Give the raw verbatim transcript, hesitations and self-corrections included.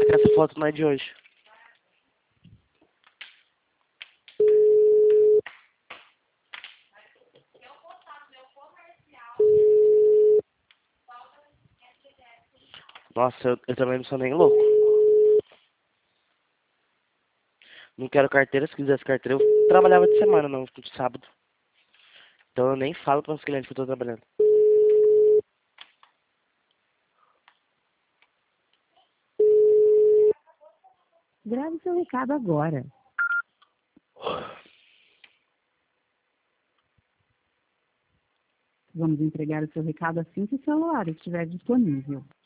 que essa foto não é de hoje. Nossa, eu, eu também não sou nem louco. Não quero carteira, se quisesse carteira, eu trabalhava de semana, não, de sábado. Então eu nem falo para os clientes que eu tô trabalhando. Grave seu recado agora. Vamos entregar o seu recado assim que o celular estiver disponível.